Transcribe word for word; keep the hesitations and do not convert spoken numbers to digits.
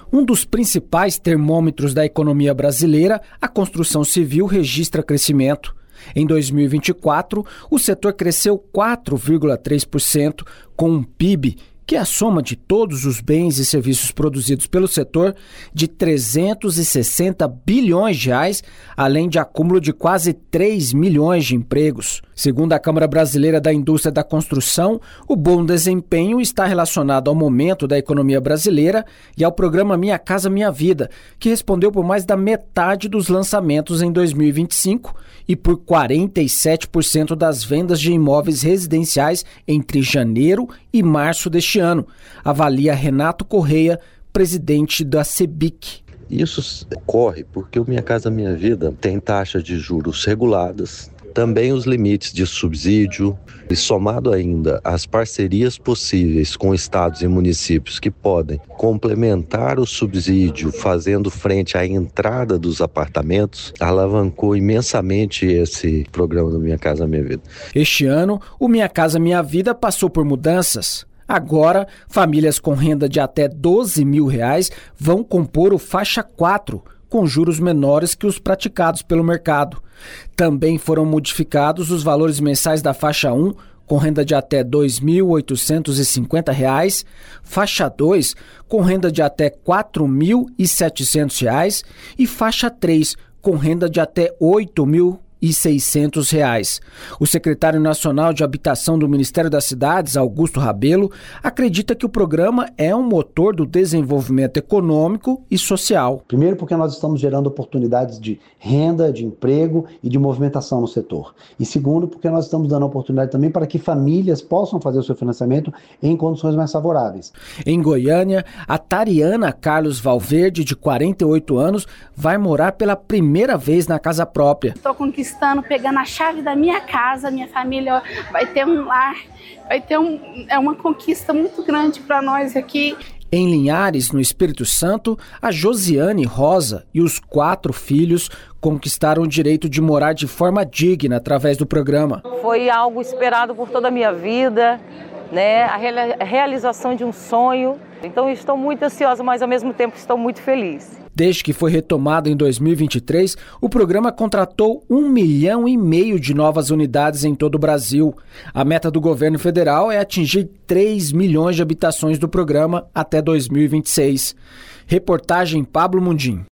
Um dos principais termômetros da economia brasileira, a construção civil registra crescimento. Em dois mil e vinte e quatro, o setor cresceu quatro vírgula três por cento, com um P I B, que é a soma de todos os bens e serviços produzidos pelo setor, de trezentos e sessenta bilhões de reais, além de acúmulo de quase três milhões de empregos. Segundo a Câmara Brasileira da Indústria da Construção, o bom desempenho está relacionado ao momento da economia brasileira e ao programa Minha Casa Minha Vida, que respondeu por mais da metade dos lançamentos em dois mil e vinte e cinco e por quarenta e sete por cento das vendas de imóveis residenciais entre janeiro e março deste ano, avalia Renato Correia, presidente da Cebic. Isso ocorre porque o Minha Casa Minha Vida tem taxas de juros reguladas, também os limites de subsídio e somado ainda às parcerias possíveis com estados e municípios que podem complementar o subsídio fazendo frente à entrada dos apartamentos, alavancou imensamente esse programa do Minha Casa Minha Vida. Este ano, o Minha Casa Minha Vida passou por mudanças. Agora, famílias com renda de até doze mil reais vão compor o faixa quatro, com juros menores que os praticados pelo mercado. Também foram modificados os valores mensais da faixa um, com renda de até dois mil oitocentos e cinquenta reais, faixa dois, com renda de até quatro mil e setecentos reais e faixa três, com renda de até oito mil e seiscentos reais. O secretário nacional de Habitação do Ministério das Cidades, Augusto Rabelo, acredita que o programa é um motor do desenvolvimento econômico e social. Primeiro porque nós estamos gerando oportunidades de renda, de emprego e de movimentação no setor. E segundo porque nós estamos dando oportunidade também para que famílias possam fazer o seu financiamento em condições mais favoráveis. Em Goiânia, a Tariana Carlos Valverde, de quarenta e oito anos, vai morar pela primeira vez na casa própria. Estou conquistando, pegando a chave da minha casa, minha família vai ter um lar, vai ter um, é uma conquista muito grande para nós aqui. Em Linhares, no Espírito Santo, a Josiane Rosa e os quatro filhos conquistaram o direito de morar de forma digna através do programa. Foi algo esperado por toda a minha vida, né? A realização de um sonho. Então estou muito ansiosa, mas ao mesmo tempo estou muito feliz. Desde que foi retomado em dois mil e vinte e três, o programa contratou um milhão e meio de novas unidades em todo o Brasil. A meta do governo federal é atingir três milhões de habitações do programa até dois mil e vinte e seis. Reportagem Pablo Mundim.